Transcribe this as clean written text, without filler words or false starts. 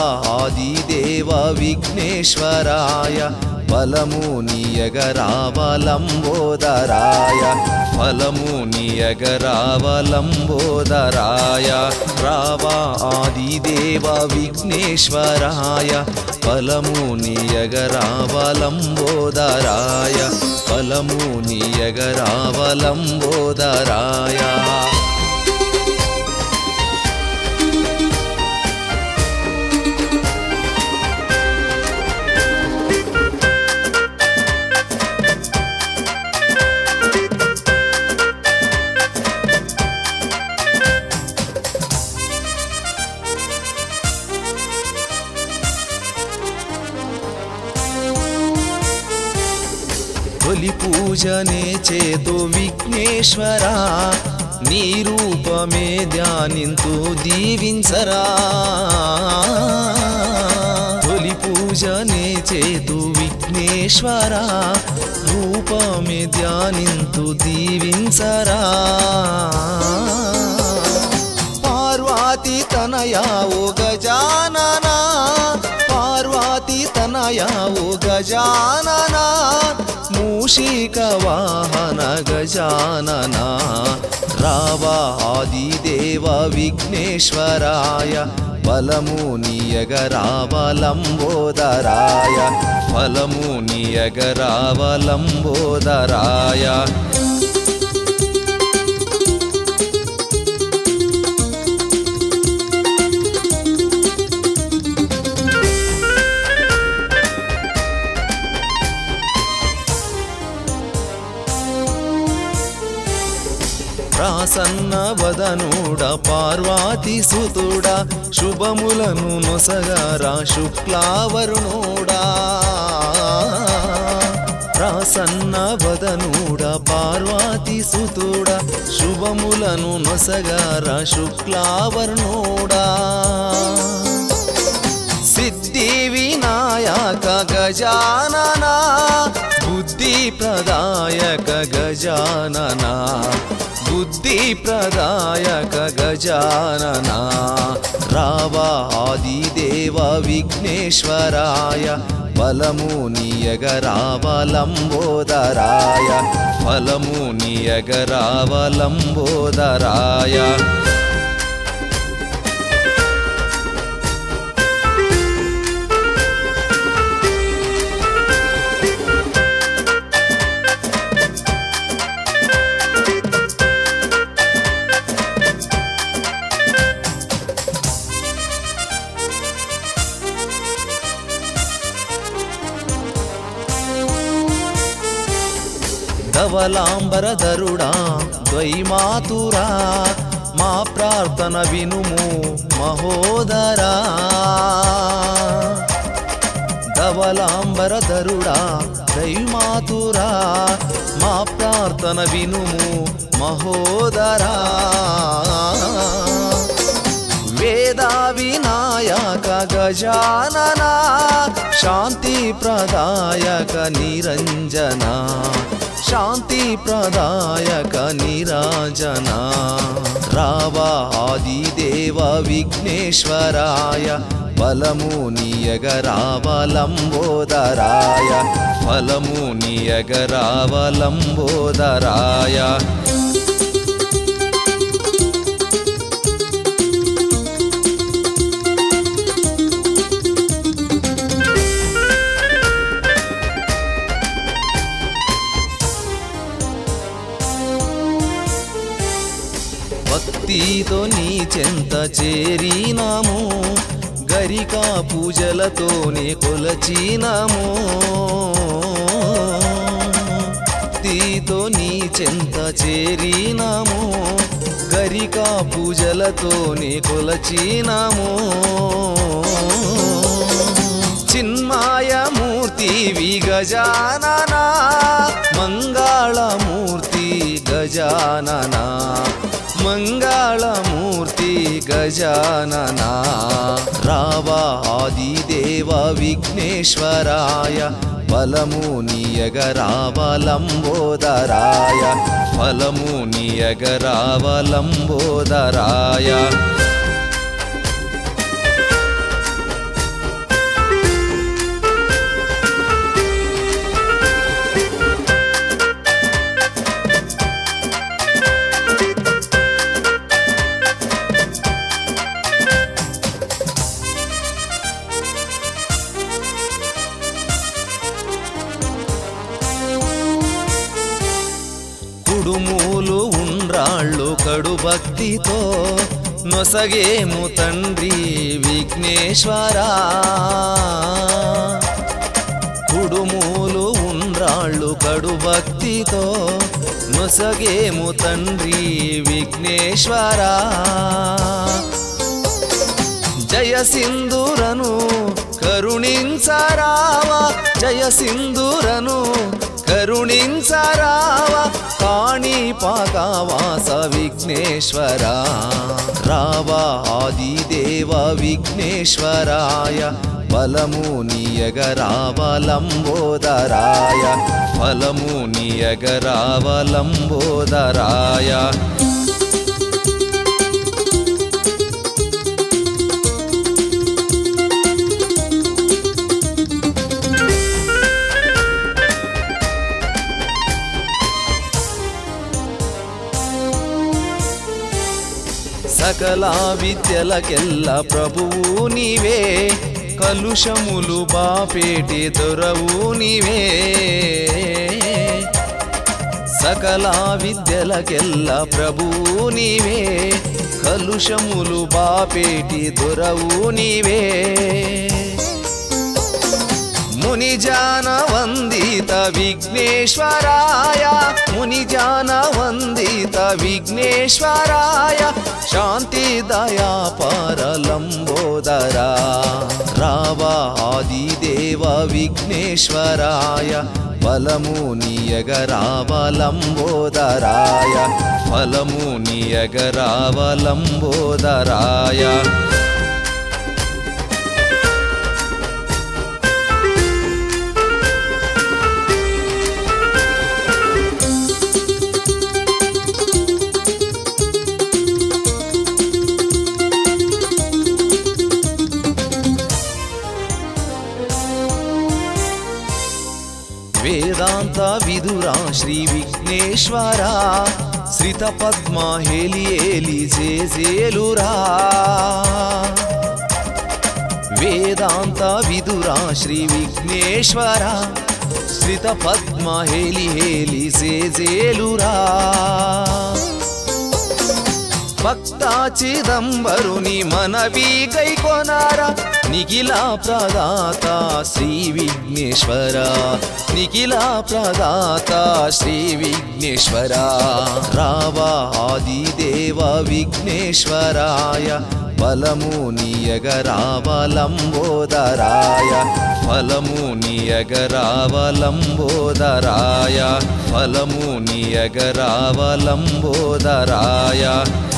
ఆదిదేవ విఘ్నేశ్వరాయ ఫలము నీయగరావలంబోదరాయ ఫలము నీయగరావలంబోదరాయ రావా ఆదిదేవ విఘ్నేశ్వరాయ ఫలము నీయగరావలంబోదరాయ ఫలము నీయగరావలంబోదరాయ తొలి పూజనే చేతు విఘ్నేశ్వరా నీ రూపమే ధ్యానింతు దీవించరా తొలి పూజనే చేతు విఘ్నేశ్వరా రూపమే ధ్యానింతు దీవించరా పార్వతీ తనయా ఓ గజాననా పార్వతీ తనయా ఓ గజాననా మూషిక వాహన గజాననా రావా ఆదిదేవ విఘ్నేశ్వరాయ ఫలము నీయగరావలంబోదరాయ ఫలము నీయగరావలంబోదరాయ ప్రసన్న వదనుడ పార్వతీ సుతుడ శుభములను నొసగరా శుక్లావరుణుడా ప్రసన్న వదనుడ పార్వతీ సుతుడ శుభములను నొసగరా శుక్లావరుణుడా సిద్ధి వినాయక గజాననా బుద్ధి ప్రదాయక గజాననా బుద్ధి ప్రదాయక గజాననా రావా ఆదిదేవ విఘ్నేశ్వరాయ ఫలము నీయగరావలంబోదరాయ ఫలము నీయగరావలంబోదరాయ ధవలాంబరధరుడా ద్వైమాతురా మా ప్రార్థన వినుము మహోదరా ధవలాంబరధరుడా ద్వైమాతురా మా ప్రార్థన వినుము మహోదరా వేద వినాయక గజాననా శాంతి ప్రదాయక నిరంజనా శాంతి ప్రదాయక నిరాజనా రావా ఆదిదేవ విఘ్నేశ్వరాయ ఫలము నీయగరావలంబోదరాయ ఫలము నీయగరావలంబోదరాయ భక్తితో నీ చెంత చేరినాము గరికా పూజలతోనే కొలచినాము భక్తితో నీ చెంత చేరినాము గరికా పూజలతోనే కొలచినాము చిన్మయమూర్తి గజాననా మంగళమూర్తి గజాననా మంగళమూర్తి గజాననా రావా ఆదిదేవ విఘ్నేశ్వరాయ ఫలము నీయగరావలంబోదరాయ ఫలము నీయగరావలంబోదరాయ కుడుమూలు ఉండ్రాళ్ళు కడు భక్తితో నొసగేము తండ్రి విఘ్నేశ్వరా. కుడుమూలు ఉండ్రాళ్ళు కడు భక్తితో నొసగేము తండ్రి విఘ్నేశ్వరా. జయ సింధూరను కరుణించరావా, జయ సింధూరను కరుణించరావా, కాణిపాకవాస విఘ్నేశ్వరా. రావా ఆదిదేవ విఘ్నేశ్వరాయ, ఫలము నీయగరావ లంబోదరాయ, ఫలము నీయగరావ లంబోదరాయ. సకల విద్యలకెల్ల ప్రభువు నీవే, కలుషములు బాపేటి దొరవు నీవే. సకల విద్యలకెల్ల ప్రభువు నీవే, కలుషములు బాపేటి దొరవు నీవే. మునిజాన వందిత విఘ్నేశ్వరాయ, మునిజాన వందిత విఘ్నేశ్వరాయ, శాంతి దయా పరలంబోదరా. రావా ఆదిదేవ విఘ్నేశ్వరాయ, ఫలము నీయగరావ లంబోదరాయ, ఫలము నీయగరావ లంబోదరాయ. వేదాంత విదురా శ్రీ విఘ్నేశ్వరా, శ్రిత పద్మ హేలి ఏలి జేజేలురా. వేదాంత విదురా శ్రీ విఘ్నేశ్వరా, శ్రిత పద్మ హేలి హేలి జేజేలురా. భక్త చిదంబరుని మనవి గైకొనారా, నిఖిల ప్రదాత శ్రీ విఘ్నేశ్వర, నిఖిల ప్రదాత శ్రీ విఘ్నేశ్వర. రావా ఆదిదేవ విఘ్నేశ్వరాయ, ఫలము నీయగరావ లంబోదరాయ, ఫలము నీయగరావ లంబోదరాయ, ఫలము నీయగరావ లంబోదరాయ.